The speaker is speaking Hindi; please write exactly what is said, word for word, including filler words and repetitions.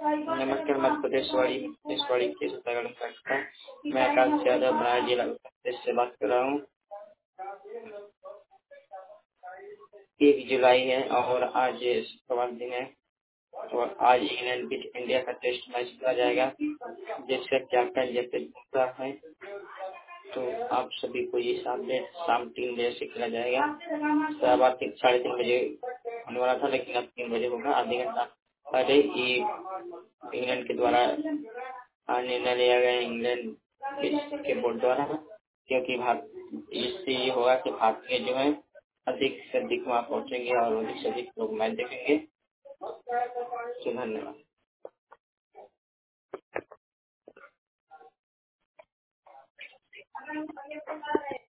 नमस्कार, मध्य प्रदेशवाड़ी प्रदेशवाड़ी के सूत्रगण का मैं आकाश यादव बना जिला उत्तर प्रदेश से बात कर रहा हूँ। एक जुलाई है और आज शुक्रवार दिन है और आज इंग्लैंड बीच इंडिया का टेस्ट मैच खेला जाएगा जिसका कैप्टन जसप्रीत बुमराह है। तो आप सभी को ये अपडेट शाम तीन बजे से खेला जाएगा। साढ़े तीन साढ़े तीन बजे होने वाला था लेकिन अब तीन बजे होगा। आधे घंटा पहले ही इंग्लैंड के द्वारा निर्णय लिया गया इंग्लैंड के बोर्ड द्वारा, क्योंकि भारत इससे ये होगा कि भारतीय जो है अधिक से अधिक वहाँ पहुंचेंगे और अधिक से अधिक लोग मैच देखेंगे। तो धन्यवाद।